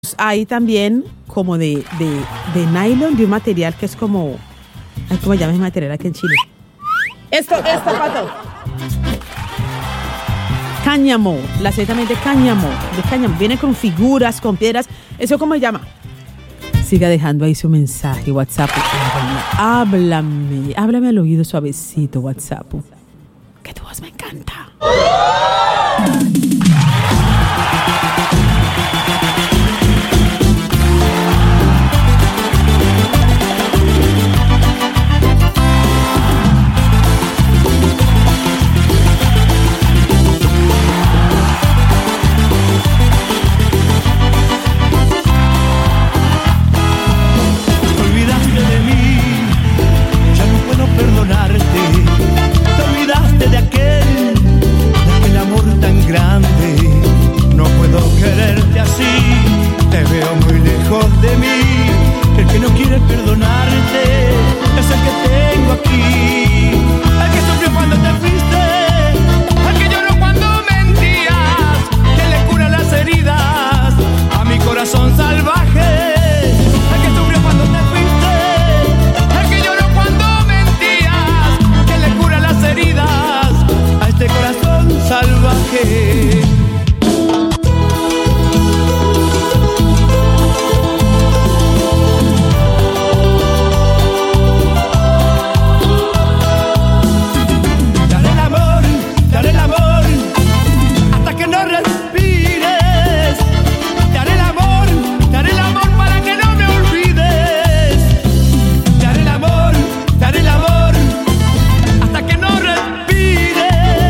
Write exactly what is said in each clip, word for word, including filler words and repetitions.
Hay también como de, de, de nylon, de un material que es como... Ay, ¿cómo llama ese material aquí en Chile? Esto, esto, pato. Cáñamo, la Z también de cáñamo, de cáñamo. Viene con figuras, con piedras. ¿Eso cómo se llama? Siga dejando ahí su mensaje, WhatsApp. Háblame, háblame al oído suavecito, WhatsApp. Que tu voz me encanta. De aquel, de aquel amor tan grande, no puedo quererte así, te veo muy lejos de mí, el que no quiere perdonarte es el que tengo aquí, el que sufrió cuando te fuiste, el que lloró cuando mentías, que le cura las heridas a mi corazón salvaje, el que sufrió cuando te fuiste, el que lloró cuando mentías, que le cura las heridas de corazón salvaje. Te haré el amor, te haré el amor, hasta que no respires. Te haré el amor, te haré el amor para que no me olvides. Te haré el amor, te haré el amor, hasta que no respires.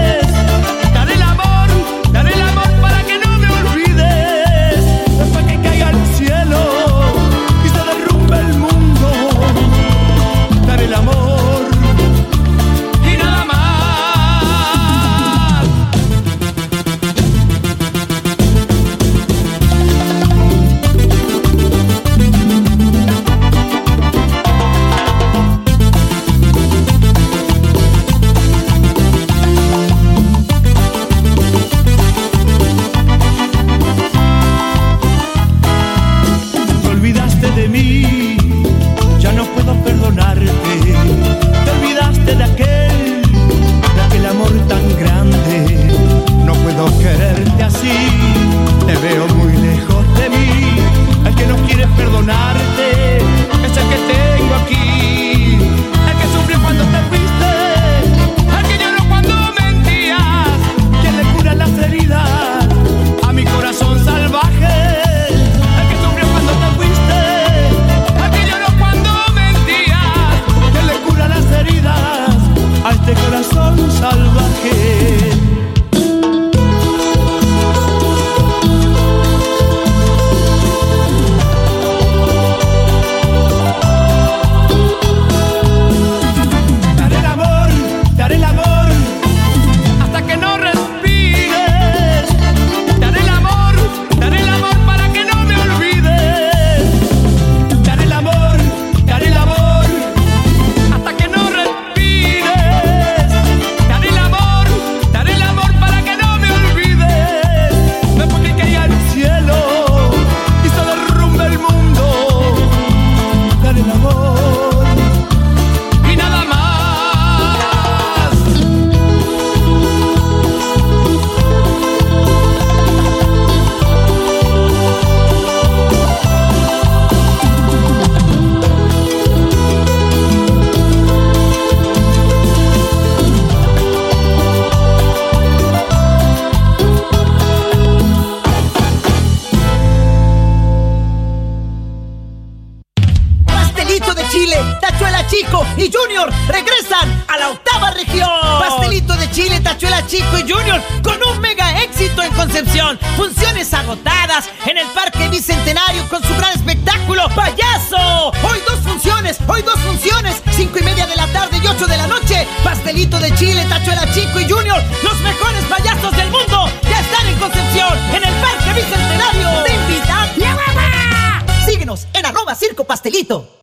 Funciones agotadas en el Parque Bicentenario con su gran espectáculo ¡Payaso! Hoy dos funciones, hoy dos funciones, cinco y media de la tarde y ocho de la noche. Pastelito de Chile, Tachuela Chico y Junior, los mejores payasos del mundo, ya están en Concepción, en el Parque Bicentenario. ¡Te invitan la mamá! Síguenos en arroba Circo Pastelito.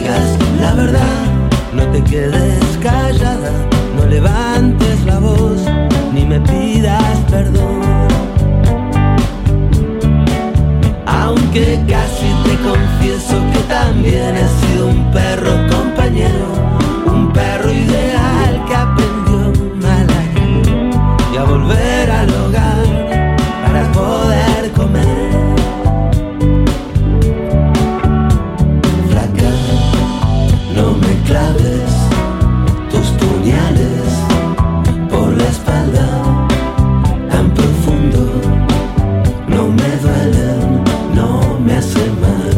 digas la verdad, no te quedes callada, no levantes la voz, ni me pidas perdón. Aunque casi te confieso que también he sido un perro compañero, un perro ideal que aprendió a ladrar y a volver al hogar para poder comer. Flaca, no me claves tus puñales por la espalda tan profundo, no me duelen, no me hacen mal.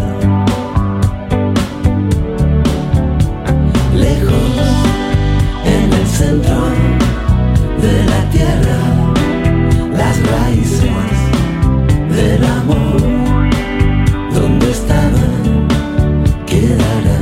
Lejos, en el centro de la tierra, las raíces del amor, donde estaban, quedarán.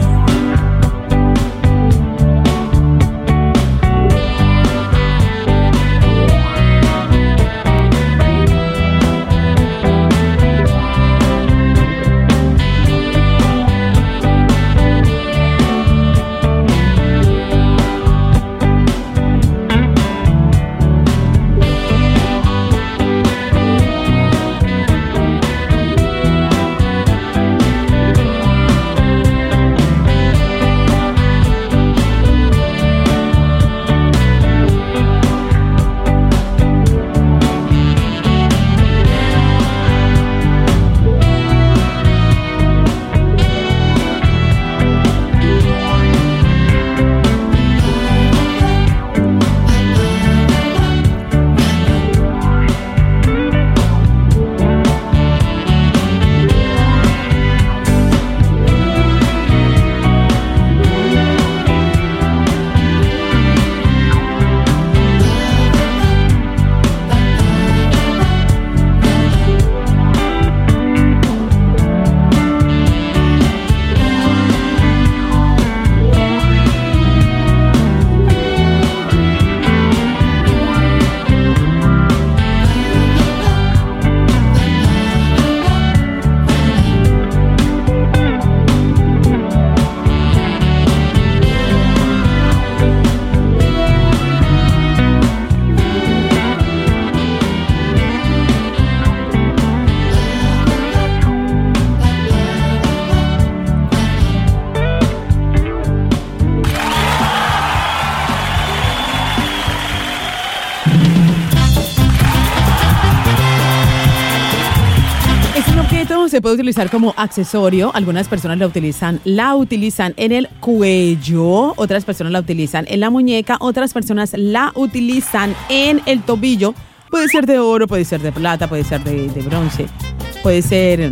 Se puede utilizar como accesorio. Algunas personas la utilizan, la utilizan en el cuello, otras personas la utilizan en la muñeca, otras personas la utilizan en el tobillo. Puede ser de oro, puede ser de plata, puede ser de, de bronce, puede ser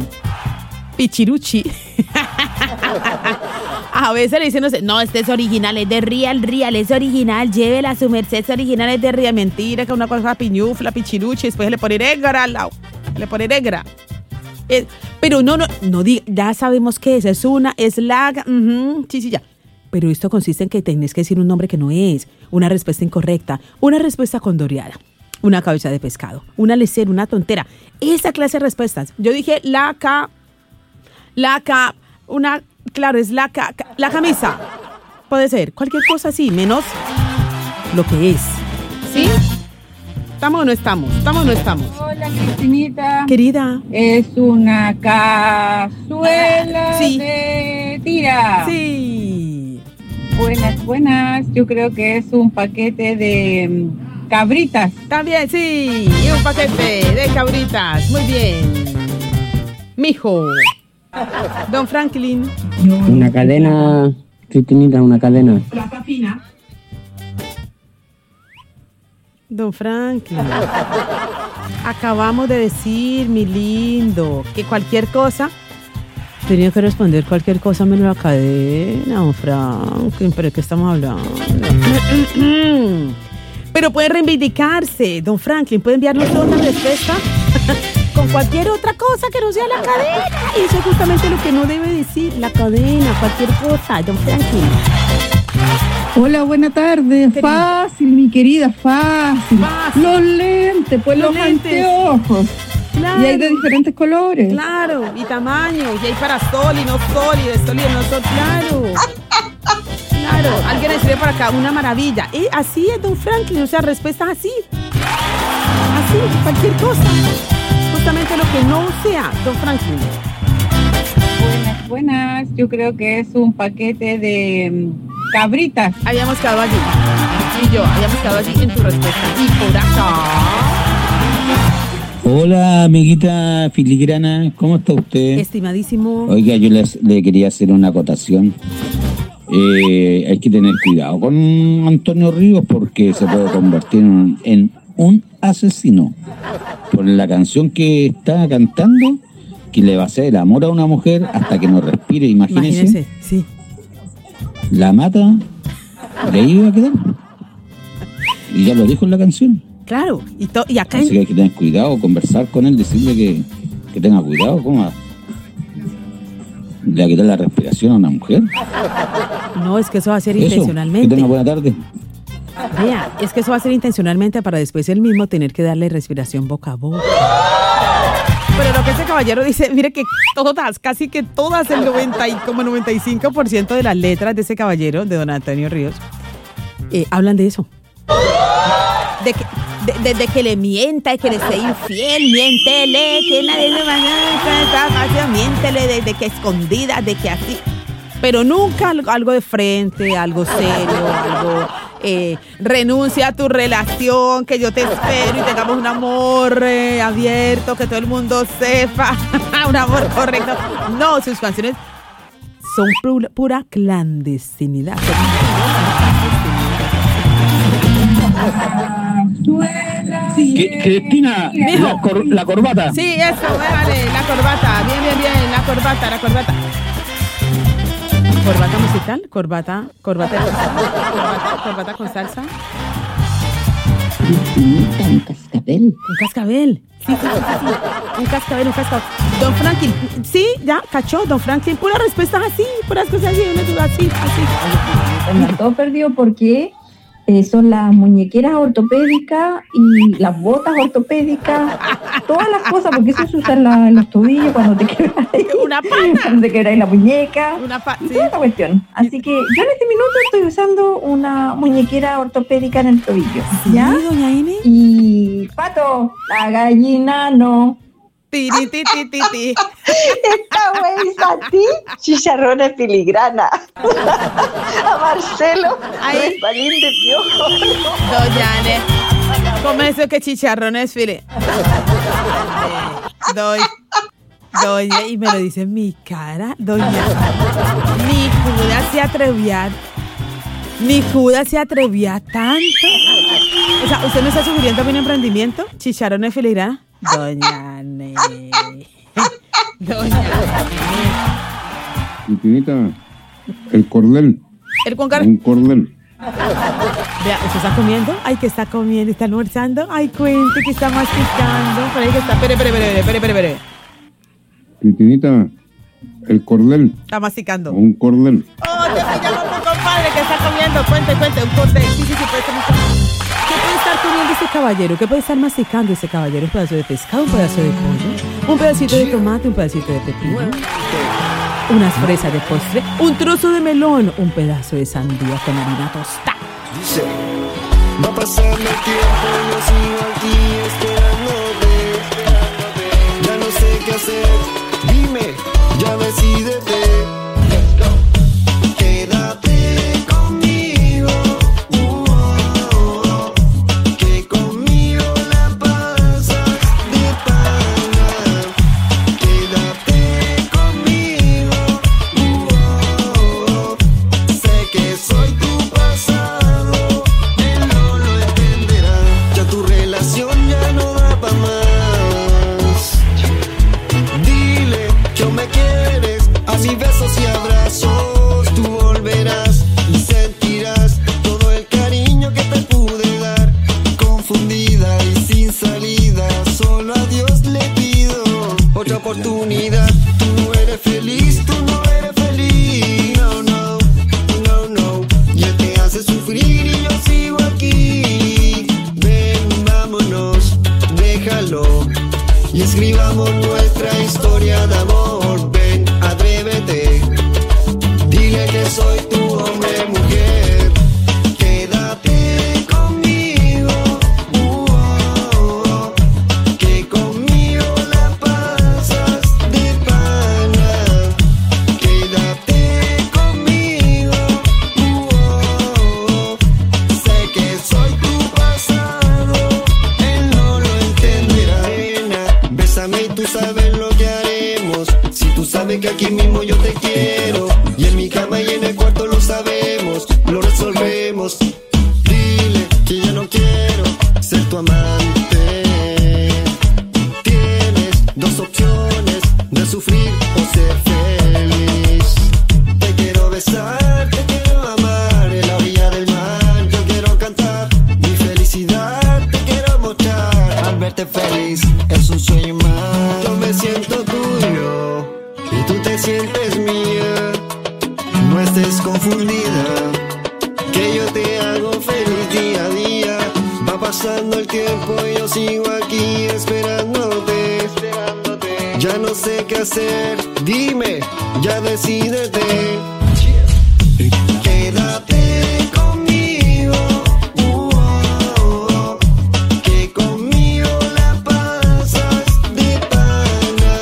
pichiruchi. A veces le dicen, no sé, no, este es original, es de Real, Real, es original, llévela a su merced, es original, es de Real. Mentira, que una cosa piñufla, pichiruchi, después le pone negra al lado, le pone negra. Eh, pero no, no, no diga, ya sabemos qué es, es una, es la, uh-huh, sí, sí, ya. Pero esto consiste en que tenés que decir un nombre que no es, una respuesta incorrecta, una respuesta condoreada, una cabeza de pescado, una lecera, una tontera. Esa clase de respuestas. Yo dije la ca, la ca, una, claro, es la ca, ca la camisa. Puede ser cualquier cosa así, menos lo que es. ¿Sí? ¿Estamos o no estamos? ¿Estamos o no estamos? Hola, Cristinita. Querida. Es una cazuela sí. de tira. Sí. Buenas, buenas. Yo creo que es un paquete de cabritas. También, sí. Y un paquete de cabritas. Muy bien. Mijo. Don Franklin. Una cadena, Cristinita, una cadena. Plaza fina. Don Franklin, acabamos de decir, mi lindo, que cualquier cosa, tenía que responder cualquier cosa menos la cadena, don Franklin, pero ¿de qué estamos hablando? Pero puede reivindicarse, don Franklin, puede enviarnos otra respuesta con cualquier otra cosa que no sea la cadena. Y eso es justamente lo que no debe decir, la cadena, cualquier cosa, don Franklin. Hola, buena tarde. Querida. Fácil, mi querida, fácil. fácil. Los lentes, pues los, los lentes. Anteojos. Claro. Y hay de diferentes colores. Claro, y tamaños, y hay para sol y no sol, y de sol y de no sol, claro. Claro, alguien escribe por acá, una maravilla. Eh, así es, don Franklin, o sea, respuestas así. Así, cualquier cosa. Justamente lo que no sea, don Franklin. Buenas, buenas. Yo creo que es un paquete de mm, cabritas. Habíamos quedado allí. Y yo, habíamos quedado allí en tu respuesta. Y por acá. Hola, amiguita filigrana, ¿cómo está usted? Estimadísimo. Oiga, yo les, le quería hacer una acotación. Eh, hay que tener cuidado con Antonio Ríos porque se puede convertir en, en un asesino. Por la canción que está cantando, que le va a hacer el amor a una mujer hasta que no respire, imagínese. Imagínese, sí. La mata, le iba a quedar. Y ya lo dijo en la canción. Claro, y, to- y acá... Así que hay que tener cuidado, conversar con él, decirle que, que tenga cuidado. ¿Cómo le va a quitar la respiración a una mujer? No, es que eso va a ser Eso, intencionalmente. que tenga buena tarde. Vea, es que eso va a ser intencionalmente para después él mismo tener que darle respiración boca a boca. Pero lo que ese caballero dice, mire que todas, casi que todas, el noventa y, como noventa y cinco por ciento de las letras de ese caballero, de don Antonio Ríos, eh, hablan de eso. De que, de, de, de que le mienta, de que le sea infiel, miéntele, que nadie le va a miéntele, de, de que escondida, de que así. Pero nunca algo, algo de frente, algo serio, algo... Eh, renuncia a tu relación, que yo te espero y tengamos un amor eh, abierto, que todo el mundo sepa, un amor correcto. No, sus canciones son pura, pura clandestinidad. ¿Qué, Cristina, la, cor, la corbata. Sí, eso, vale, la corbata, bien, bien, bien, la corbata, la corbata. ¿Corbata musical? ¿Corbata? ¿Corbata con salsa? ¿Corbata, corbata con salsa? Un cascabel. Un cascabel. Sí, sí, sí, sí. Un cascabel, un cascabel. Don Franklin, sí, ya, cachó, don Franklin. Puras respuestas así, puras cosas así, una duda así, así. Me todo perdido porque eh, son las muñequeras ortopédicas y las botas ortopédicas, todas las cosas, porque eso se usa en, la, en los tobillos cuando te quebras una pata, cuando te quebras la muñeca, una pata, sí. Toda esta cuestión. Así que yo en este minuto estoy usando una muñequera ortopédica en el tobillo, ¿ya? Sí, doña Ine. Y Pato, la gallina no. Tiri, ti, ti, ti, ti. Esta güey es a ti, chicharrones filigrana. A Marcelo, Ay. balín de piojo. Doña Ane, ¿cómo es eso que chicharrones fili? Doña, doña, y me lo dice en mi cara, doña. Ni Judas se atrevía, ni Judas se atrevía tanto. O sea, ¿usted no está sugiriendo un emprendimiento? ¿Chicharrones filigrana? Doña Ne. Doña Ne. Infinita, el cordel. ¿El con carne? Un cordel. Vea, ¿usted está comiendo? Ay, que está comiendo, está almorzando. Ay, cuente que está masticando. Por ahí que está. Espere, espere, espere, espere, espere, espere. Infinita, el cordel. Está masticando. Un cordel. Oh, te pillamos un compadre que está comiendo. Cuente, cuente, un cordel. Sí, sí, sí, puede estar masticando. ¿Qué puede estar comiendo ese caballero? ¿Qué puede estar masticando ese caballero? ¿Un pedazo de pescado? ¿Un pedazo de pollo? ¿Un pedacito de tomate? ¿Un pedacito de pepino? ¿Unas fresas de postre? ¿Un trozo de melón? ¿Un pedazo de sandía con harina tostada? Dice, va a pasar el tiempo, yo sigo aquí esperándote, esperándote. Ya no sé qué hacer, dime, ya decídete. Let's go. Quédate conmigo. Besos soy tu hombre, mujer. Quédate conmigo, uh, oh, oh, que conmigo la pasas de pana. Quédate conmigo, uh, oh, oh, sé que soy tu pasado, él no lo entenderá. Nena, bésame y tú sabes lo que haremos. Si tú sabes que aquí mismo yo te quiero, y en mi cama y en el cuarto lo sabemos, lo resolvemos. Dile que ya no quiero ser tu amante. Tienes dos opciones, de sufrir o ser feliz. Te quiero besar, te quiero amar, en la orilla del mar yo quiero cantar mi felicidad, te quiero mostrar. Al verte feliz es un sueño más. Yo me siento tuyo y tú te sientes mía. No estés confundida, que yo te hago feliz día a día. Va pasando el tiempo y yo sigo aquí esperándote, esperándote. Ya no sé qué hacer, dime, ya decídete. Quédate conmigo, uh, oh, oh, que conmigo la pasas de pana.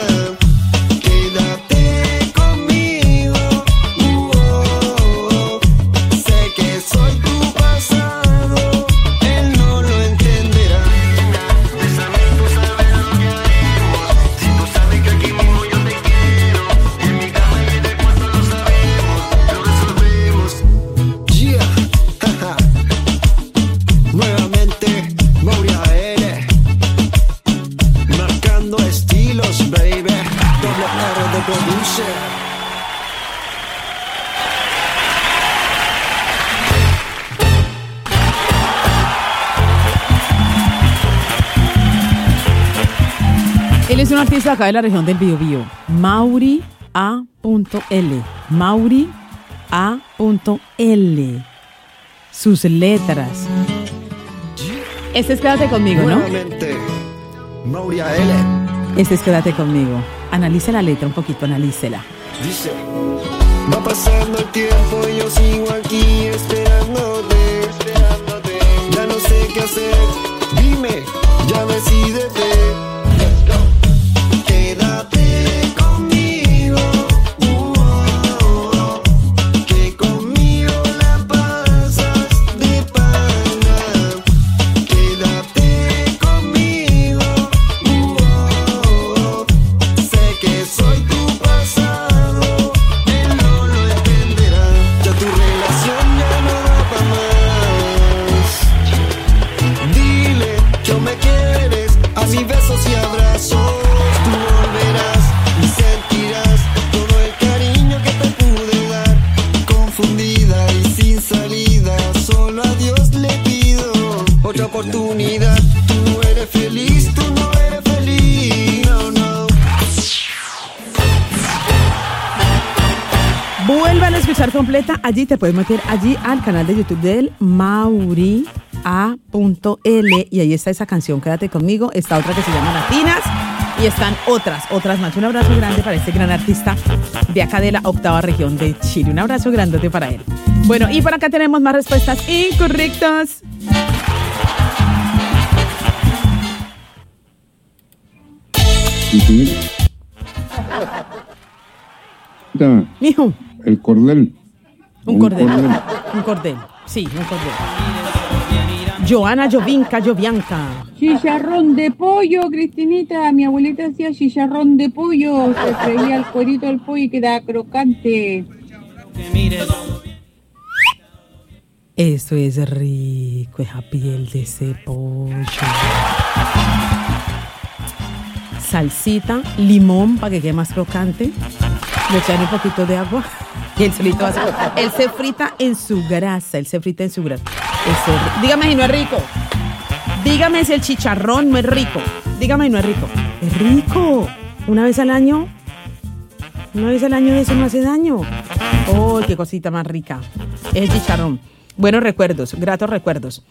Quédate conmigo, uh, oh, oh, sé que soy tu pasado, él no lo entenderá. Bésame, tú sabes lo que haremos. Si tú sabes que aquí mismo yo te quiero, en mi cama y en el cuarto lo sabemos, lo resolvemos. Yeah, jaja. Nuevamente, Moria L, marcando estilos, baby. Doble R de producer. Él es un artista acá de la región del Biobío, Mauri A L. Mauri A L. Sus letras. Este es Quédate Conmigo, ¿no? Nuevamente, Moria L. Este es Quédate Conmigo. Analice la letra un poquito, analícela. Dice, va pasando el tiempo y yo sigo aquí esperándote, esperándote. Ya no sé qué hacer, dime, ya decídete. Let's go. Quédate conmigo, uh, oh, oh, que conmigo la pasas de pana. Quédate conmigo, uh, oh, oh, sé que soy tu pasado, él no lo entenderá. Ya tu relación ya no da pa' más. Dile que aún me quieres, a mis besos y abrazos tú volverás y sentirás todo el cariño que te pude dar. Confundida y sin salida, solo a Dios le pido otra oportunidad. Tú no eres feliz, tú no eres feliz, no, no. Vuelvan a escuchar completa. Allí te puedes meter allí al canal de YouTube del Mauri A L y ahí está esa canción Quédate Conmigo, está otra que se llama Latinas y están otras, otras más. Un abrazo grande para este gran artista de acá de la octava región de Chile. Un abrazo grandote para él. Bueno, y por acá tenemos más respuestas incorrectas. Mijo. El cordel. Un cordel. Un cordel. Sí, un cordel. Joana, Jovinca, Jovianca. Chicharrón de pollo, Cristinita. Mi abuelita hacía chicharrón de pollo. Se freía el cuerito del pollo y quedaba crocante. Eso es rico, esa piel de ese pollo. Salsita, limón para que quede más crocante. Le echan un poquito de agua y él solito hace. Él se frita en su grasa, él se frita en su grasa. Eso, dígame si no es rico. Dígame si el chicharrón no es rico. Dígame si no es rico. Es rico. Una vez al año. Una vez al año de eso no hace daño. Oh, qué cosita más rica. Es el chicharrón. Buenos recuerdos, gratos recuerdos.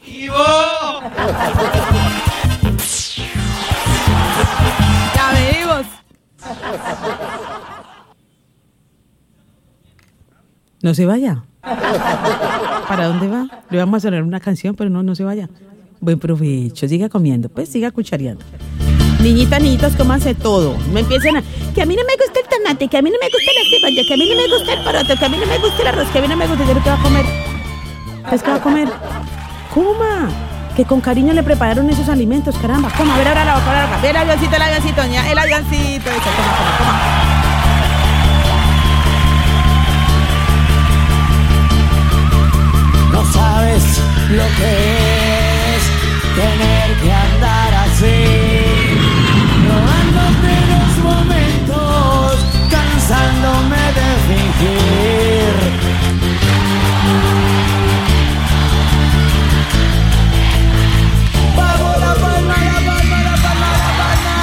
Ya venimos. No se vaya. ¿Para dónde va? Le vamos a sonar una canción, pero no, no se vaya. Buen provecho. Siga comiendo, pues siga cuchareando. Niñitas, niñitos, cómanse todo. No empiecen a... Que a mí no me gusta el tomate, que a mí no me gusta la cebolla, que a mí no me gusta el poroto, que a mí no me gusta el arroz, que a mí no me gusta... ¿Qué va a comer? ¿Qué va a comer? Coma. Que con cariño le prepararon esos alimentos, caramba. Coma, a ver ahora la boca, ahora la boca. Ve el avioncito, el avioncito, ña, el avioncito. Eso, coma, coma, coma. No sabes lo que es tener que andar así, robándote los momentos, cansándome de fingir. Vamos, la palma, la palma, la palma, la palma.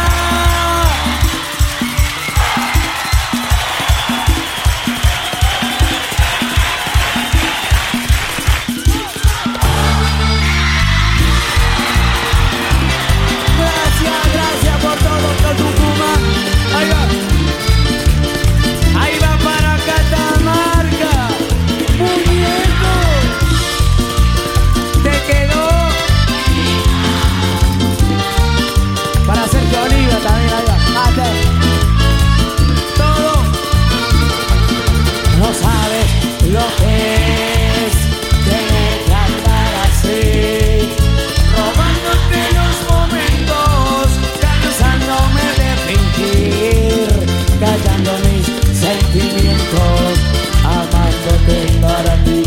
No sabes lo que es tener que andar así, robándote los momentos, cansándome de fingir, callando mis sentimientos, amándote para ti.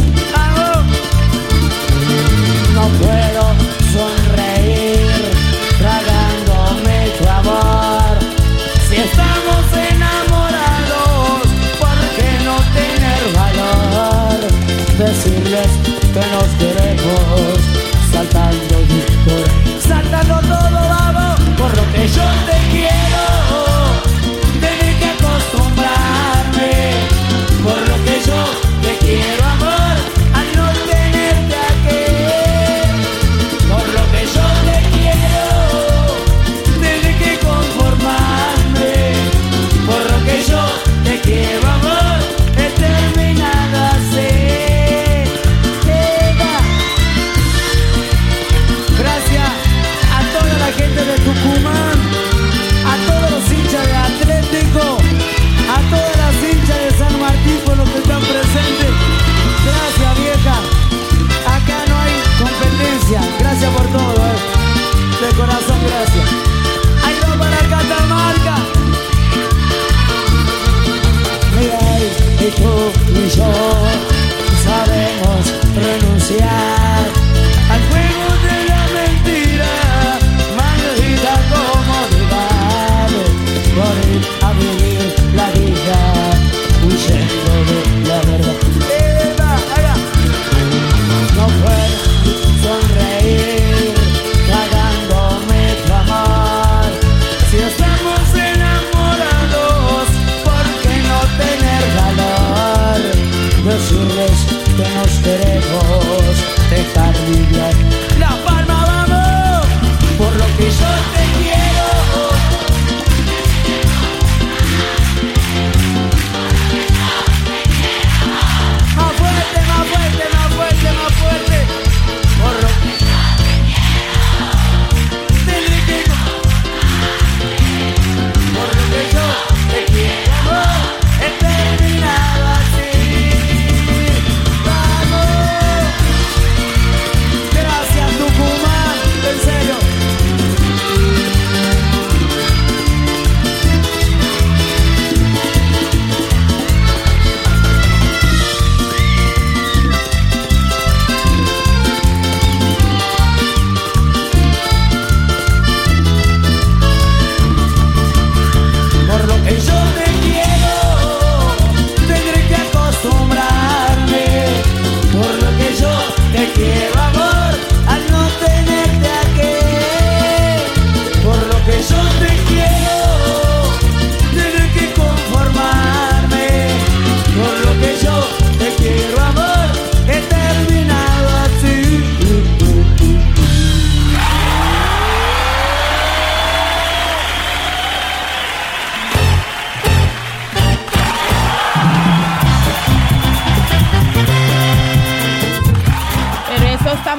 No puedo sonreír, tragándome tu amor. Si estamos enamorados, ¿por qué no tener valor? Decirles que nos queremos, saltando victor, saltando todo, vamos, por lo que yo te quiero. Tenés que acostumbrarme, por lo que yo te quiero, amor, a no tenerte aquí. Por lo que yo te quiero, tenés que conformarme. Por lo que yo te quiero, amor, he terminado así. Gracias a toda la gente de Tucumán, a todos los hinchas de Atlético, a todas las hinchas de San Martín por los que están presentes. Gracias, vieja. Acá no hay competencia. Gracias por todo, eh. De corazón, gracias. Ahí va para Catamarca. Mira ahí, y tú y yo sabemos renunciar al juego de la mentira, maldita comodidad, por ir a vivir la vida huyendo de la verdad. ¡Eva! ¡Allá! No puedo sonreír, cagándome tu amor. Si estamos enamorados, ¿por qué no tener valor? Decirles que nos queremos, dejar vivir. La palma, vamos, por lo que yo te quiero. Más fuerte, más fuerte, más fuerte, más fuerte. Por lo que yo te quiero. Tenés que... Por lo que yo te quiero, he terminado así. Vamos. Gracias.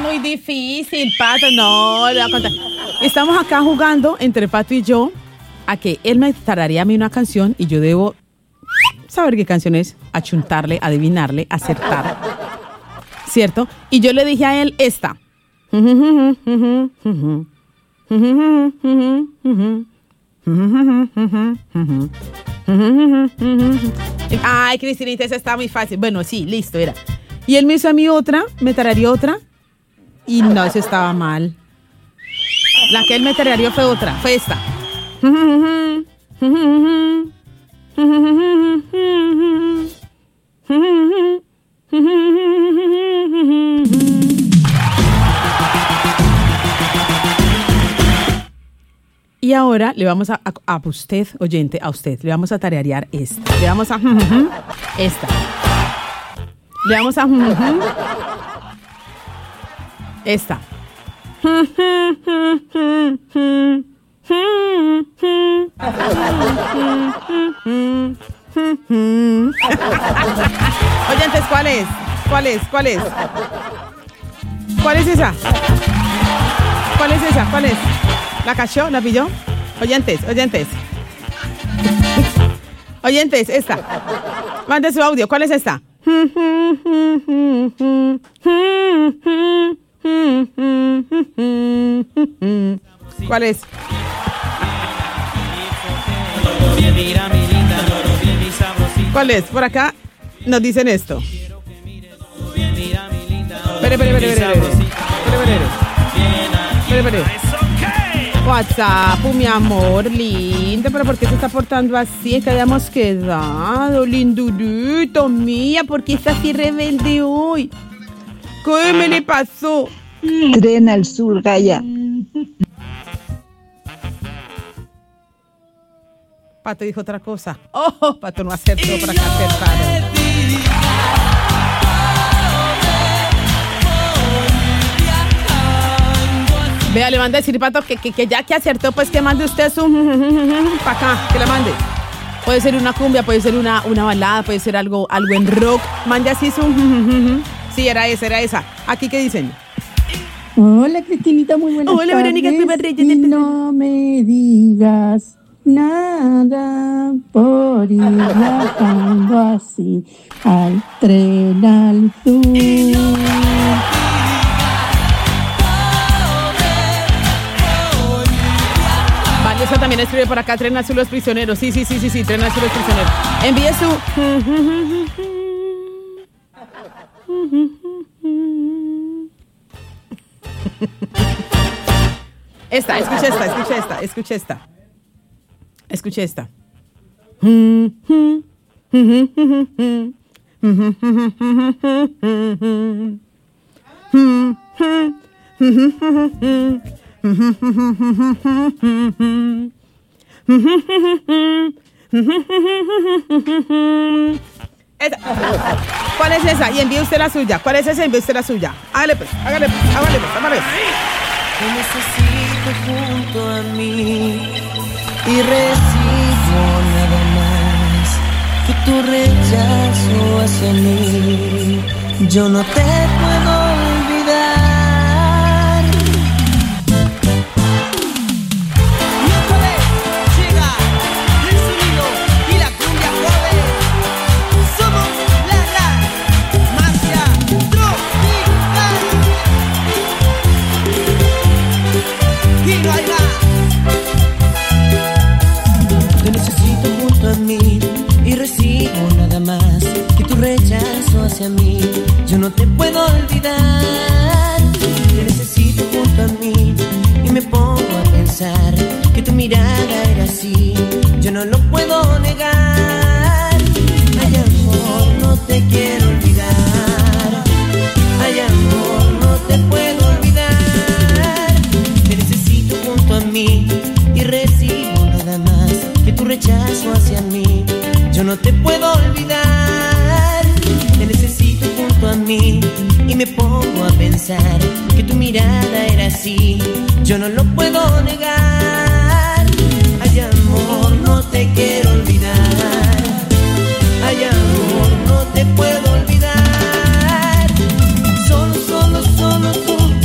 muy difícil, Pato. No, le voy a contar. Estamos acá jugando entre Pato y yo a que él me tararía a mí una canción y yo debo saber qué canción es, achuntarle, adivinarle, acertar. ¿Cierto? Y yo le dije a él esta. Ay, Cristinita, esa está muy fácil. Bueno, sí, listo, era. Y él me hizo a mí otra, me tararía otra. Y no, eso estaba mal. La que él me tararía fue otra, fue esta. Y ahora le vamos a, a, a usted, oyente, a usted, le vamos a tararear esta. Le vamos a... Esta. Le vamos a... Esta. Oyentes, ¿cuál es? ¿Cuál es? ¿Cuál es? ¿Cuál es esa? ¿Cuál es esa? ¿Cuál es? ¿La cachó? ¿La pilló? Oyentes, oyentes. Oyentes, esta. Mande su audio. ¿Cuál es esta? ¿Cuál es? ¿Cuál es? Por acá nos dicen esto. Espere, espere, espere, espere. Espere, espere. Espere, espere. WhatsApp, mi amor, lindo, pero ¿por qué se está portando así? Es que habíamos quedado, lindurito, mía, ¿por qué está así rebelde hoy? ¿Qué me le pasó? Tren al sur, Gaya. Pato dijo otra cosa. Oh, Pato no acertó para que acertara. Vea, le manda a decir, Pato, que, que, que ya que acertó, pues que mande usted su... para acá, que le mande. Puede ser una cumbia, puede ser una, una balada, puede ser algo, algo en rock. Mande así su... Sí, era esa, era esa. ¿Aquí qué dicen? Hola, Cristinita, muy buenas Hola, tardes. Verónica, primer rey. Y no me digas nada por ir viajando así al tren al sur. Vale, eso también escribe por acá, Tren Azul Los Prisioneros. Sí, sí, sí, sí, sí, Tren Azul Los Prisioneros. Envíe su... Esta, escucha esta, escucha esta, escucha esta. Escucha esta. Esa. ¿Cuál es esa? Y envíe usted la suya. ¿Cuál es esa? Envíe usted la suya. Hágale pues, hágale pues, hágale pues, hágale pues. Te necesito junto a mí y recibo nada más que tu rechazo hacia mí. Yo no te puedo olvidar. Te necesito junto a mí y recibo nada más que tu rechazo hacia mí. Yo no te puedo olvidar. Te necesito junto a mí y me pongo a pensar que tu mirada era así. Yo no lo puedo negar. Ay, amor, no te quiero olvidar. Ay, amor, no te puedo olvidar. Te necesito junto a mí y recibo nada más que tu rechazo hacia mí. Yo no te puedo olvidar. Te necesito junto a mí y me pongo a pensar que tu mirada era así. Yo no lo puedo negar. Ay, amor, no te quiero olvidar. Ay, amor, no te puedo olvidar. Solo, solo, solo tú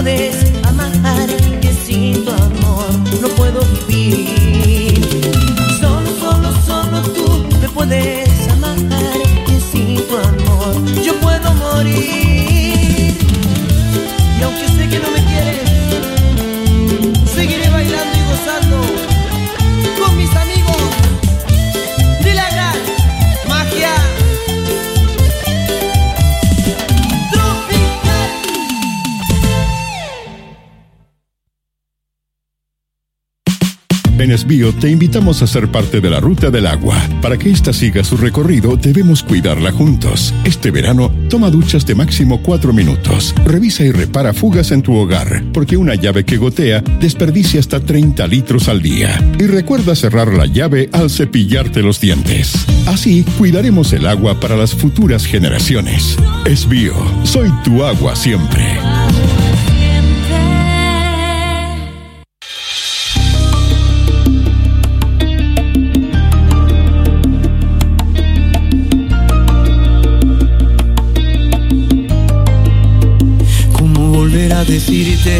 puedes amar, que sin tu amor no puedo vivir. Solo, solo, solo tú me puedes amar, que sin tu amor yo puedo morir. Y aunque sé que no me quieres, seguiré bailando y gozando con mis amigos. Dile a gran magia. En Esbío te invitamos a ser parte de la Ruta del Agua. Para que ésta siga su recorrido, debemos cuidarla juntos. Este verano, toma duchas de máximo cuatro minutos. Revisa y repara fugas en tu hogar, porque una llave que gotea desperdicia hasta treinta litros al día. Y recuerda cerrar la llave al cepillarte los dientes. Así, cuidaremos el agua para las futuras generaciones. Esbío, soy tu agua siempre. Decirte,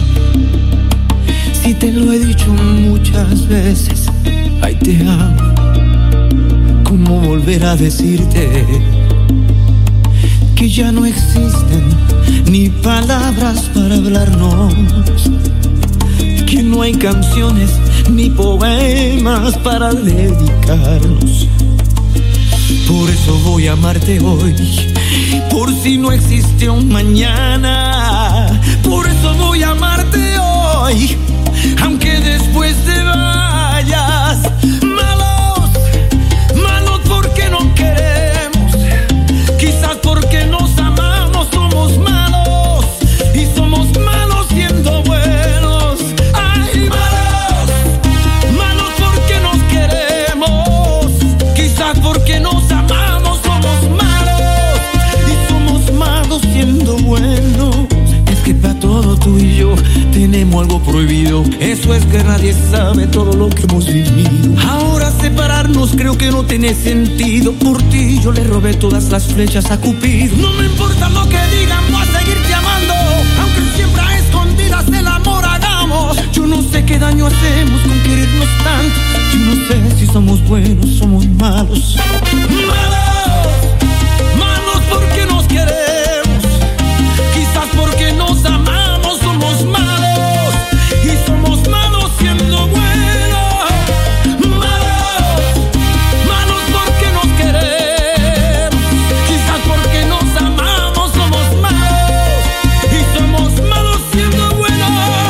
si te lo he dicho muchas veces, ay te amo. ¿Cómo volver a decirte que ya no existen ni palabras para hablarnos, que no hay canciones ni poemas para dedicarnos? Por eso voy a amarte hoy, por si no existe un mañana. Por eso voy a amarte hoy, aunque después te vayas. Malos, malos porque no queremos, quizás porque nos amamos. Somos malos y somos malos siendo buenos. Ay, malos, malos porque nos queremos, quizás porque nos amamos. Somos malos y somos malos siendo buenos. Que para todo tú y yo tenemos algo prohibido. Eso es que nadie sabe todo lo que hemos vivido. Ahora separarnos creo que no tiene sentido. Por ti yo le robé todas las flechas a Cupido. No me importa lo que digan, voy a seguirte amando, aunque siempre a escondidas el amor hagamos. Yo no sé qué daño hacemos con querernos tanto. Yo no sé si somos buenos, somos malos. Malos, malos porque nos queremos, porque nos amamos. Somos malos y somos malos siendo buenos. Malos, malos porque nos queremos, quizás porque nos amamos. Somos malos y somos malos siendo buenos.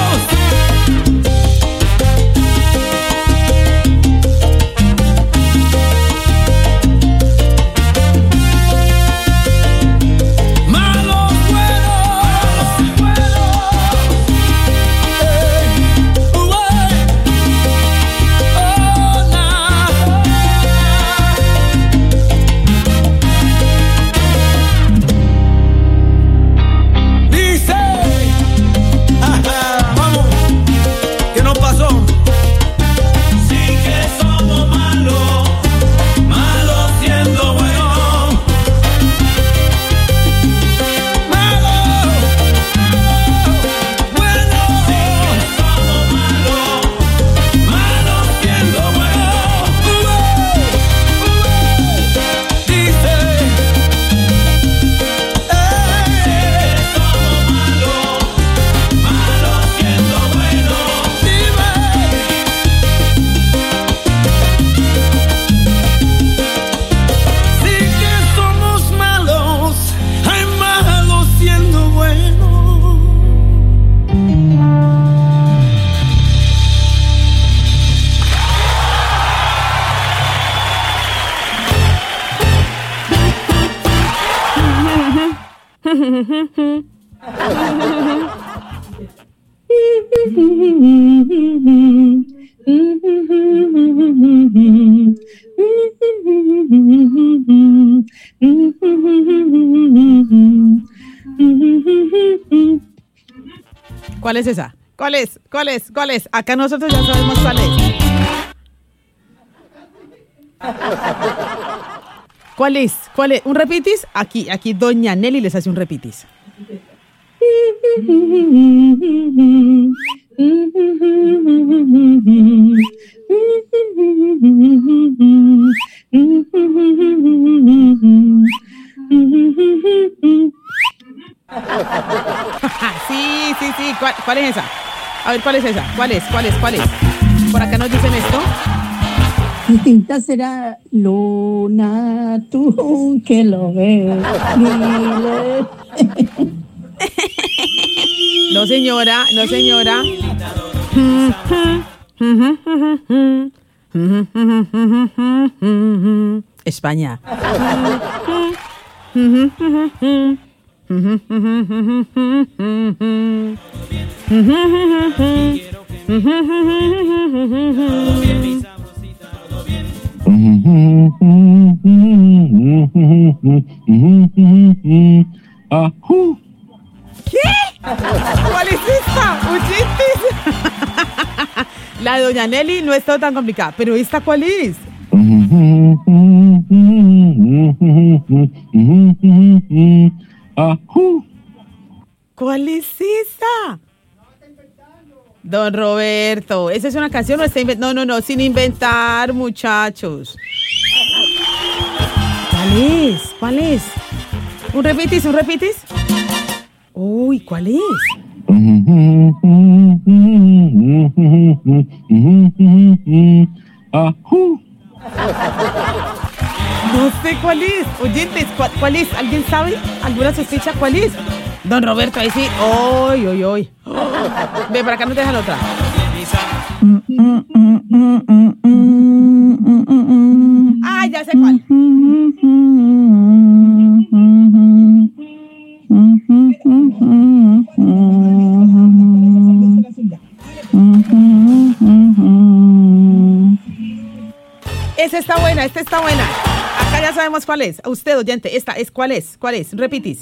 ¿Cuál es esa? ¿Cuál es? ¿Cuál es? ¿Cuál es? Acá nosotros ya sabemos cuál es. ¿Cuál es? ¿Cuál es? ¿Un repitis? Aquí, aquí Doña Nelly les hace un repitis. Sí, sí, sí. ¿Cuál, ¿Cuál es esa? A ver, ¿cuál es esa? ¿Cuál es? ¿Cuál es? ¿Cuál es? Por acá nos dicen esto. Distinta será Luna, tú que lo ves. Dile. No, señora, no, señora. España. ¿Qué? ¿Cuál es esta? ¿Oyentes? La de Doña Nelly no es todo tan complicada, pero ¿esta cuál es? ¿Cuál es esa? Don Roberto, ¿esa es una canción o está inventando? No, no, no, sin inventar, muchachos. ¿Cuál es? ¿Cuál es? ¿Un repitis? ¿Un repitis? Uy, ¿cuál es? No sé cuál es. Oyentes, ¿cuál, cuál es? ¿Alguien sabe? ¿Alguna sospecha cuál es? Don Roberto, ahí sí. ¡Oy, oy, oy! Ve, para acá no te dejan otra. Ah, ya sé cuál. Esa está buena, esta está buena. Acá ya sabemos cuál es. Usted, oyente, esta es cuál es. ¿Cuál es? Repitis.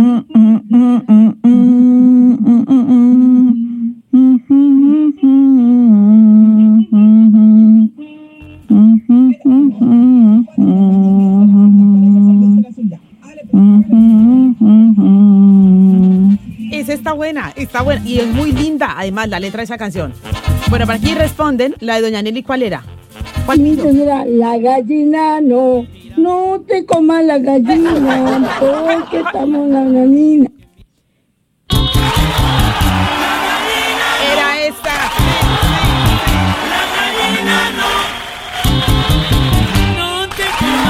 Esa está buena, está buena y es muy linda, además, la letra de esa canción. Bueno, para aquí responden, la de Doña Nelly, ¿cuál era? ¿Cuál Mira, la gallina no, no te comas la gallina, porque estamos la gallina. Era esta. La gallina no, no te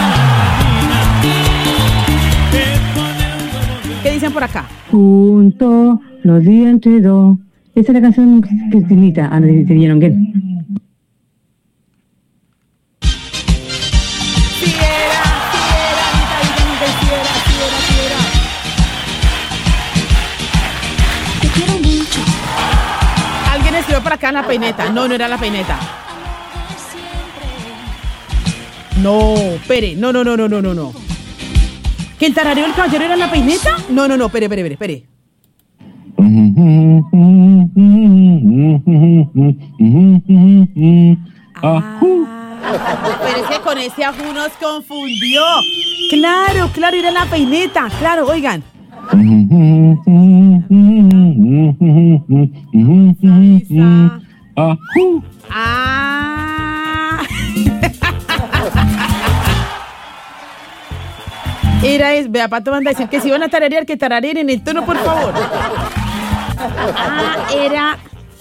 comas. ¿Qué dicen por acá? Junto los dientes dos. Esa es la canción Cristinita. Ah, ¿te vieron qué? Por acá la peineta. No, no era la peineta. No, espere. No, no, no, no, no, no, no. ¿Que el tarareo del caballero era la peineta? No, no, no, espere, espere, espere, espere. Ah, pero es que con ese ajú nos confundió. Claro, claro, era la peineta. Claro, oigan. Ah. Era es, vea, Pato manda a decir que si van a tararear, que tarareen en el tono, por favor. Ah, era.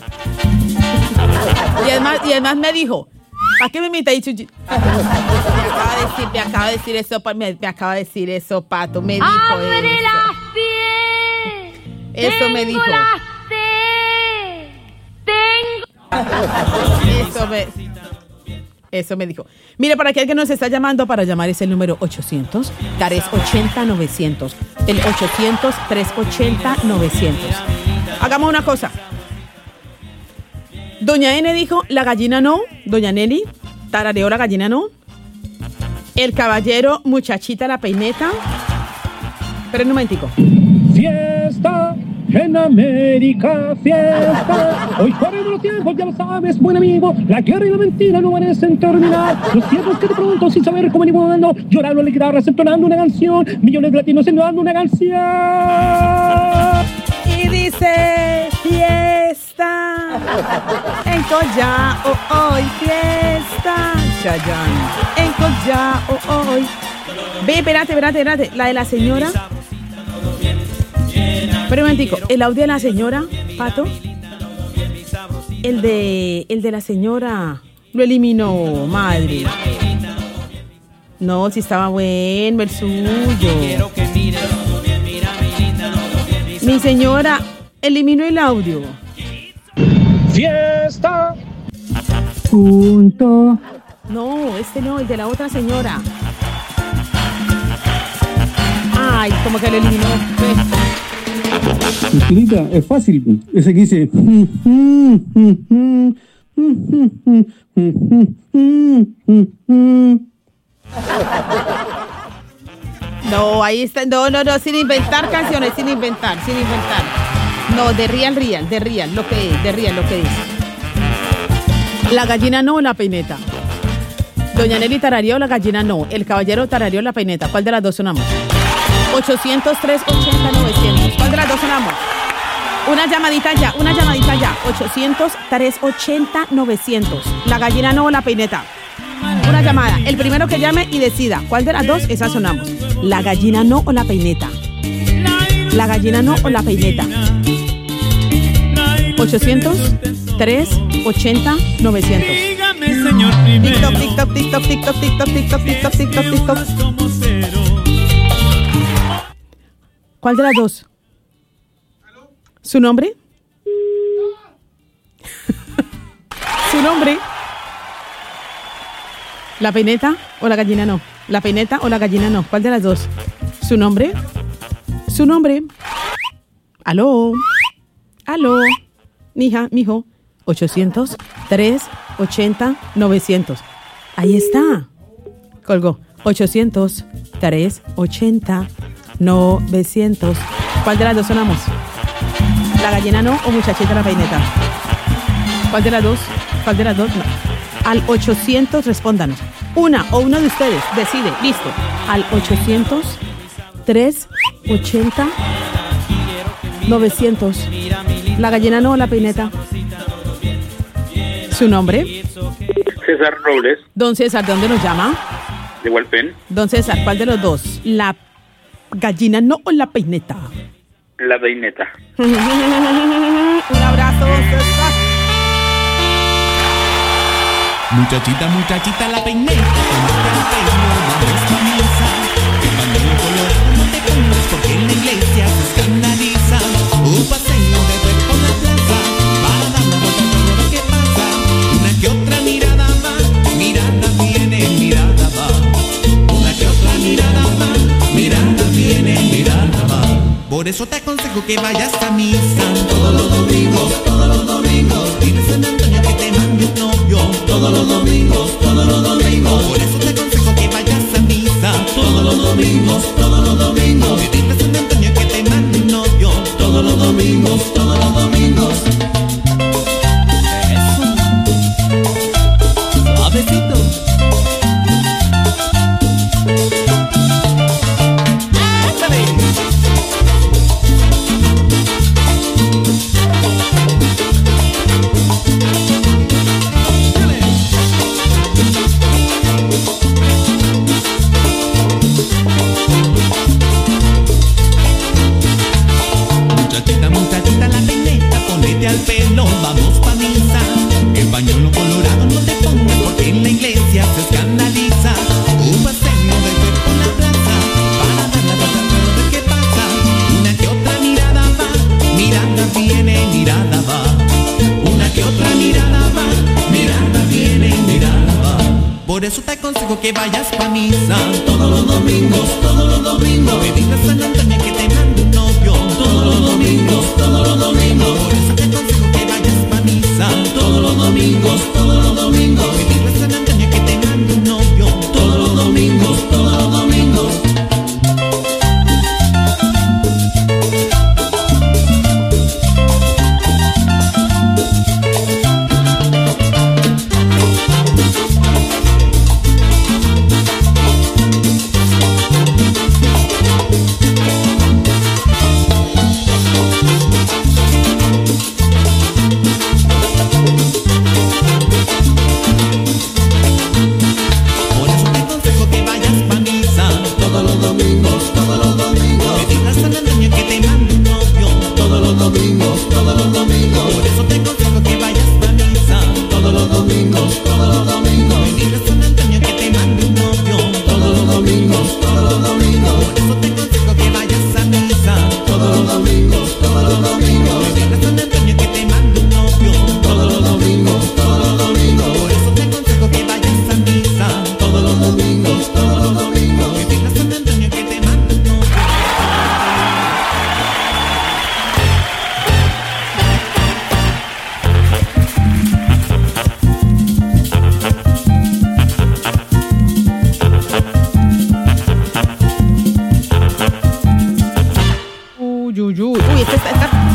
Y además, y además me dijo, ¿para qué me imita ahí, Chuchi? Me acaba de decir, me acaba de decir eso, me, me acaba de decir eso, Pato, me dijo ¡abre eso. las pies! Eso me dijo. Las tengo. Eso me, eso me dijo. Mire, para aquel que nos está llamando, para llamar es el número ochocientos, tres ochenta, novecientos. El ochocientos, tres ochenta, novecientos. Hagamos una cosa. Doña N dijo, la gallina no. Doña Nelly, tarareó la gallina no. El caballero, muchachita la peineta. Esperen un momentico. Fiesta en América, fiesta. Hoy corren los tiempos, ya lo sabes, buen amigo. La guerra y la mentira no merecen terminar. Los tiempos que te pregunto sin saber cómo ni cuándo. Llorando en la guitarra, entonando una canción. Millones de latinos entonando una canción. Y En Collao hoy fiesta. Chayanne. En Collao hoy. Ve, espérate, espérate, espérate. La de la señora. Pero un momentico. El audio de la señora, Pato. El de, el de la señora. Lo eliminó, madre. No, si estaba bueno el suyo. Mi señora eliminó el audio. ¡Fiesta! Punto. No, este no, el de la otra señora. Ay, como que lo eliminó. Cristinita, es fácil. Ese que dice. No, ahí está. No, no, no, sin inventar canciones, sin inventar, sin inventar. No, de real, real, de real, lo que es, de real, lo que dice. La gallina no, la peineta. Doña Nelly tarareó, la gallina no. El caballero tarareó, la peineta. ¿Cuál de las dos sonamos? ochocientos tres ochenta novecientos. ¿Cuál de las dos sonamos? Una llamadita ya, una llamadita ya. ochocientos tres ochenta novecientos. La gallina no o la peineta. Una llamada. El primero que llame y decida. ¿Cuál de las dos? Esa sonamos. La gallina no o la peineta. La gallina no o la peineta. ochocientos tres ochenta novecientos. TikTok, TikTok, TikTok, TikTok, TikTok, TikTok, TikTok, TikTok, TikTok. ¿Cuál de las dos? ¿Su nombre? ¿Su nombre? ¿La peineta o la gallina no? ¿La peineta o la gallina no? ¿Cuál de las dos? ¿Su nombre? ¿Su nombre? ¿Aló? ¿Aló? Mija, mijo. ochocientos tres ochenta novecientos. Ahí está. Colgó. ochocientos tres ochenta novecientos. ¿Cuál de las dos sonamos? ¿La gallina no o muchachita la peineta? ¿Cuál de las dos? ¿Cuál de las dos? No. Al ochocientos respóndanos. Una o uno de ustedes decide. Listo. Al ochocientos tres ochenta novecientos. ¿La gallina no o la peineta? ¿Su nombre? César Robles. Don César, ¿de dónde nos llama? De Hualpén. Don César, ¿cuál de los dos? ¿La gallina no o la peineta? La peineta. Un abrazo, César. Muchachita, muchachita, la peineta, con el pelo, vamos pa' misa. El pañuelo colorado no te pongas porque en la iglesia se escandaliza. Un paseo de ver por la plaza, para dar la vuelta a todo lo que pasa. Una que otra mirada va, mirada viene, mirada va. Una que otra mirada va, mirada viene, mirada va. Por eso te aconsejo que vayas a misa todos los domingos, todos los domingos. Dile a San Antonio que te mande un novio todos los domingos, todos los domingos. Por eso te aconsejo que vayas a misa todos los domingos, todos los domingos. Y dile a San Antonio que te mande un novio todos los domingos, todos los domingos. Eso. Suavecito. Al pelo, vamos pa' misa. El pañuelo colorado no te pongas porque en la iglesia se escandaliza. Un paseo de ver por la plaza para dar la vuelta a todo lo que pasa. Una que otra mirada va, mirada viene, mirada va. Una que otra mirada va, mirada viene, mirada va. Por eso te aconsejo que vayas pa' misa todos los domingos, todos los domingos. Pedirle a San Antonio que te mande un novio todos los domingos, todos los domingos. Por eso te aconsejo que vayas pa' misa todos los domingos, todos los domingos. Pedirle a San Antonio que te mande un novio todos los domingos, todos los domingos.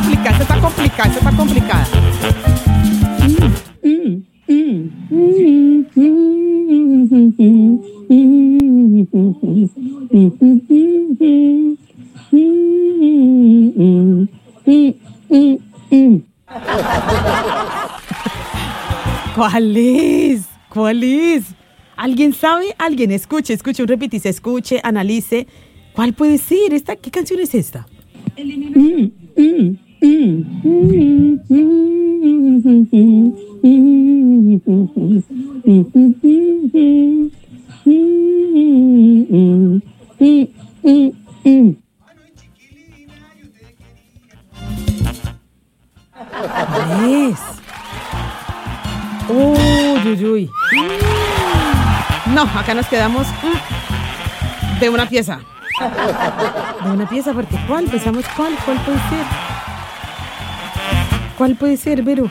complicada, esta está complicada, esta está complicada. ¿Cuál es? ¿Cuál es? ¿Alguien sabe? Alguien escuche, escuche un repitice, escuche, analice. ¿Cuál puede ser? ¿Esta? ¿Qué canción es esta? ¿Cuál es? Uy, uy, uy. No, acá nos quedamos mm, de una pieza. De una pieza, porque ¿cuál? Pensamos cuál, cuál puede ser. ¿Cuál puede ser, Vero?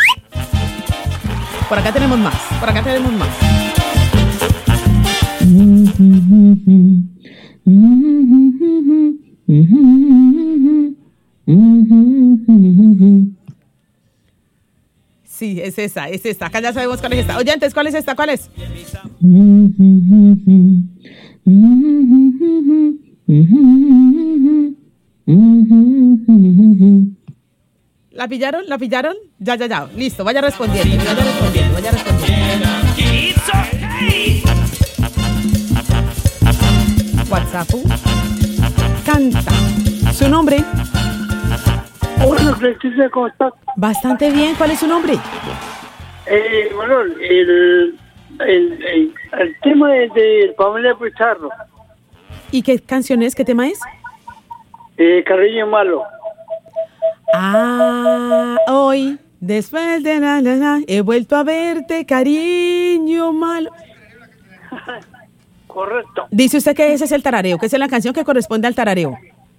Por acá tenemos más, por acá tenemos más. Sí, es esa, es esta. Acá ya sabemos cuál es esta. Oyentes, ¿cuál es esta? ¿Cuál es? ¿La pillaron? ¿La pillaron? Ya, ya, ya. Listo, vaya respondiendo. Vaya respondiendo, vaya respondiendo. WhatsApp. Canta. ¿Su nombre? Hola, Cristina, ¿cómo estás? Bastante bien. ¿Cuál es su nombre? Eh, bueno, el, el, el, el tema es de Pamela Pizarro. ¿Y qué canción es? ¿Qué tema es? Eh, Cariño Malo. Ah, hoy, después de la, la, la, he vuelto a verte, cariño malo. Correcto. Dice usted que ese es el tarareo, que esa es la canción que corresponde al tarareo.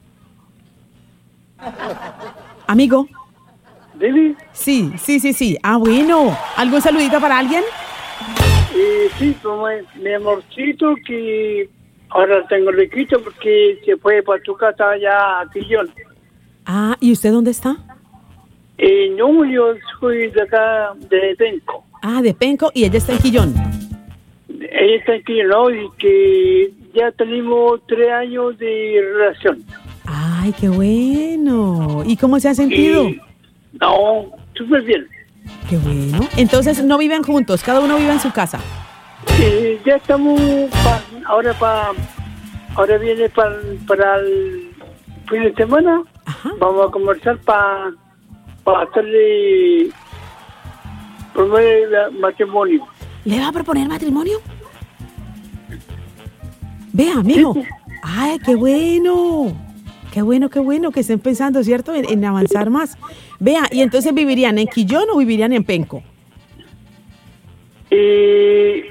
Amigo. ¿Dili? Sí, sí, sí, sí. Ah, bueno. ¿Algún saludito para alguien? Eh, sí, como es, mi amorcito, que ahora tengo riquito porque se fue para tu casa allá a Quillón. Ah, ¿y usted dónde está? Eh, no, yo soy de acá, de Penco. Ah, de Penco, y ella está en Quillón. Ella está en Quillón, ¿no? Y que ya tenemos tres años de relación. Ay, qué bueno. ¿Y cómo se ha sentido? Y, no, súper bien. Qué bueno. Entonces, ¿no viven juntos? ¿Cada uno vive en su casa? Eh, ya estamos, pa, ahora para, ahora viene para, para el fin de semana. Ajá. Vamos a conversar para pa hacerle proponer matrimonio. ¿Le va a proponer matrimonio? Vea, amigo. Sí. Ay, qué bueno. Qué bueno, qué bueno que estén pensando, ¿cierto? En, en avanzar más. Vea, ¿y entonces vivirían en Quillón o vivirían en Penco? Y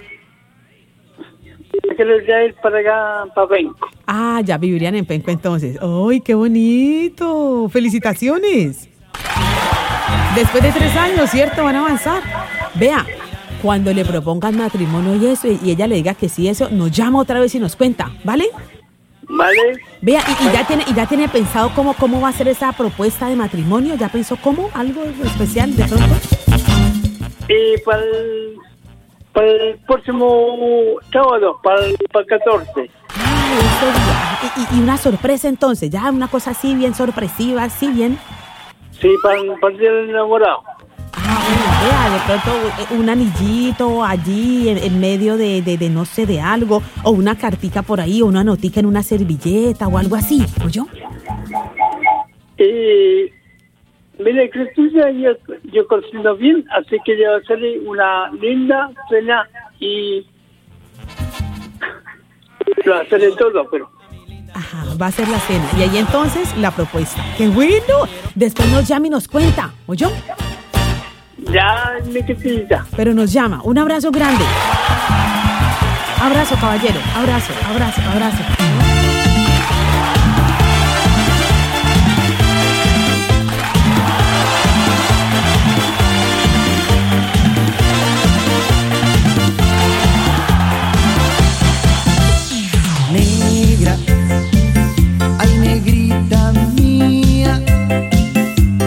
que les ya ir para acá, para Penco. Ah, ya vivirían en Penco entonces. ¡Ay, qué bonito! ¡Felicitaciones! Después de tres años, ¿cierto? Van a avanzar. Vea, cuando le propongan matrimonio y eso, y ella le diga que sí, eso, nos llama otra vez y nos cuenta, ¿vale? Vale. Vea, y, y ya tiene y ya tiene pensado cómo, cómo va a ser esa propuesta de matrimonio. ¿Ya pensó cómo? ¿Algo especial de pronto? Y para el, para el próximo sábado, para el, para el catorce. Ah, eso, y, y, y una sorpresa entonces, ya una cosa así bien sorpresiva, así bien. Sí, para, para el día del enamorado. Ah, bueno, vea, de pronto un anillito allí en, en medio de, de, de no sé, de algo, o una cartica por ahí, o una notica en una servilleta o algo así, ¿oyó? Eh, mire, Cristina, yo, yo cocino bien, así que le voy a hacerle una linda cena y lo va a hacer todo, pero... Ajá, va a ser la cena. Y ahí entonces la propuesta. ¡Qué bueno! Después nos llama y nos cuenta, ¿oyó? Ya, mi Cristina. Pero nos llama. Un abrazo grande. Abrazo, caballero. Abrazo, abrazo, abrazo. Negra, ay negrita mía,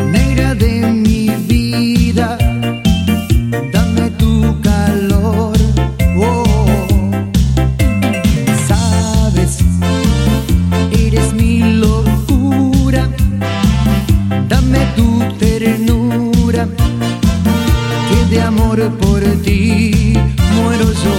tu ternura, que de amor por ti muero yo.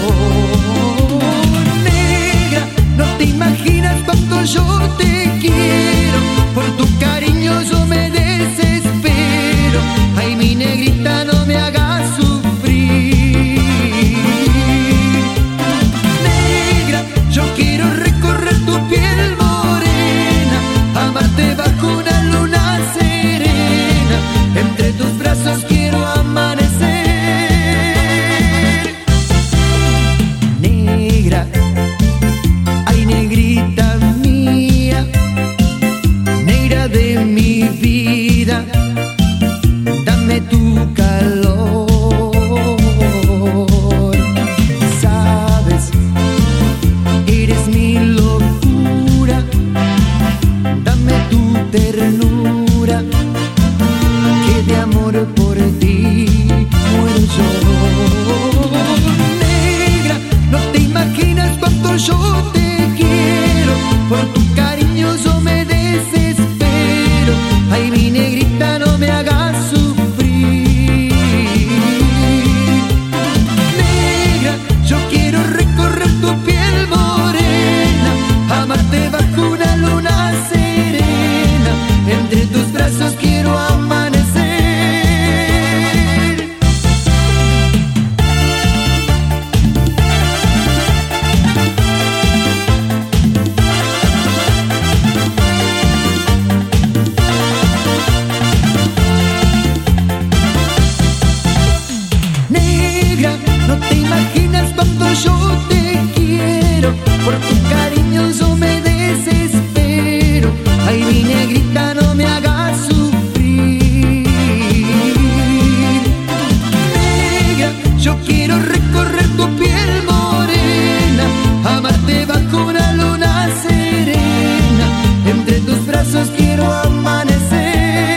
Negra, no te imaginas cuánto yo te quiero, por tu cariño yo me desespero. Ay, mi negrita, no me hagas sufrir. Negra, yo quiero recorrer tu piel morena, amarte bajo una luna serena, entre tus brazos quiero amanecer. Negra, ay, negrita mía, negra de mi vida, dame tu calor. Sabes, eres mi locura, dame tu ternura, que de amor por ti muero yo. Negra, no te imaginas cuánto yo te quiero, por tu cariño yo me desespero. Ay, mi negrita, no me hagas sufrir. Negra, yo quiero recorrer tu piel morena, amarte bajo una luna serena, entre tus brazos quiero amanecer. Negra, no te imaginas cuánto yo te quiero, por tu cariño yo me desespero. Ay, mi negrita, no me hagas sufrir. Negra, yo quiero recorrer tu piel morena, amarte bajo una luna serena, entre tus brazos quiero amanecer.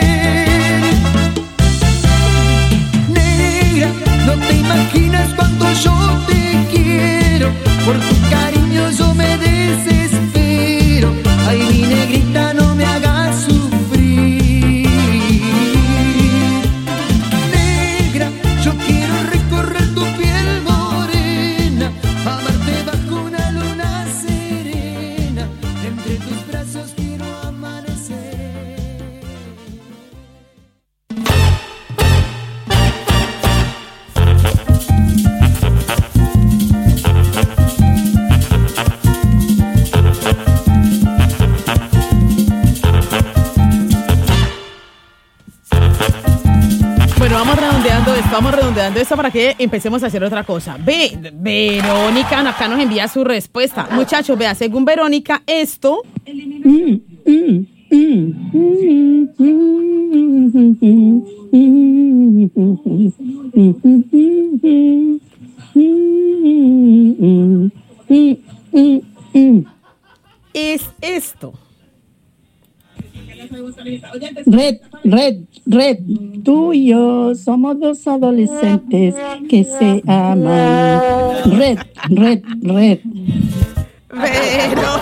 Negra, no te imaginas cuánto yo te quiero, por tu cariño yo me desespero. Ay, mi negrita, no me hagas sufrir. Negra, yo quiero recorrer tu piel morena, amarte bajo una luna serena, entre tus brazos quiero amanecer. Bueno, vamos redondeando esto, vamos redondeando esto para que empecemos a hacer otra cosa. Ve, Verónica acá nos envía su respuesta. Muchachos, vea, según Verónica, esto... es esto. Red, red, red, tú y yo somos dos adolescentes que se aman. Red, red, red. Pero...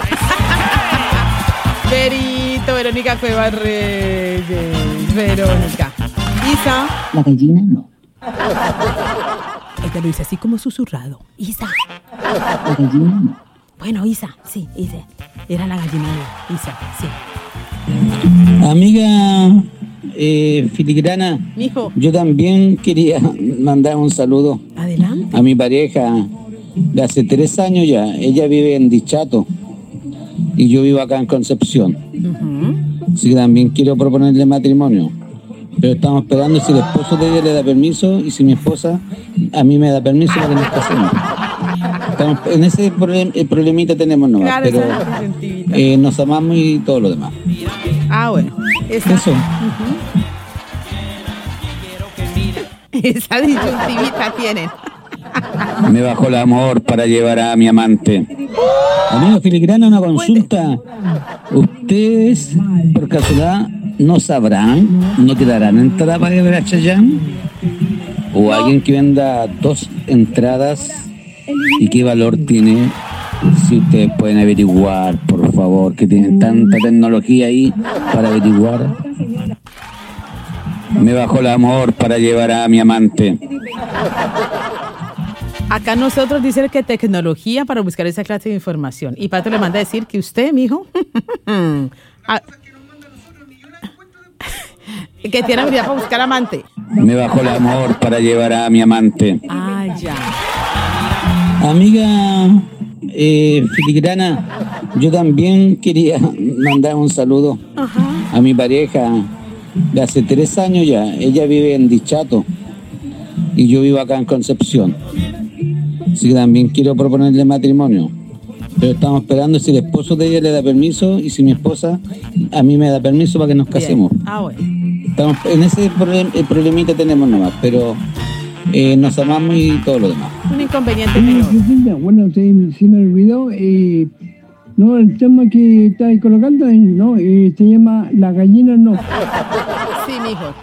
Verito, Verónica Cuevas Reyes. Verónica. Isa. La gallina no. Ella lo dice así como susurrado. Isa. La gallina no. Bueno, Isa, sí, Isa. Era la gallina de Isa, sí. Amiga eh, filigrana, Mijo. Yo también quería mandar un saludo. Adelante. A mi pareja de hace tres años ya. Ella vive en Dichato y yo vivo acá en Concepción. Uh-huh. Así que también quiero proponerle matrimonio. Pero estamos esperando si el esposo de ella le da permiso y si mi esposa a mí me da permiso para que nos casemos. Estamos, en ese problem, el problemita tenemos nomás, Claro, pero eh, nos amamos y todo lo demás. Ah, bueno. Esa, Eso. Uh-huh. Esa disyuntivita tienen. Me bajó el amor para llevar a mi amante. Amigo filigrana, una consulta. ¿Ustedes, por casualidad, no sabrán, no quedarán entrada para ver a Chayanne? ¿O alguien que venda dos entradas? ¿Y qué valor tiene? Si ustedes pueden averiguar, por favor, que tienen tanta tecnología ahí para averiguar. Me bajó el amor para llevar a mi amante. Acá nosotros dicen que tecnología para buscar esa clase de información. Y Pato le manda a decir que usted, mijo, ah, que tiene habilidad para buscar amante. Me bajó el amor para llevar a mi amante. Ah, ya. Amiga eh, filigrana, yo también quería mandar un saludo Ajá. a mi pareja de hace tres años ya. Ella vive en Dichato y yo vivo acá en Concepción. Así que también quiero proponerle matrimonio. Pero estamos esperando si el esposo de ella le da permiso y si mi esposa a mí me da permiso para que nos casemos. Bien. Ah, bueno. Estamos, en ese problem, el problemita tenemos nomás, pero eh, nos amamos y todo lo demás. Un inconveniente Sí, menor. Cristina, bueno, se, se me olvidó. Eh, no, el tema que estáis colocando, eh, no, eh, se llama La Gallina No. Sí, mijo.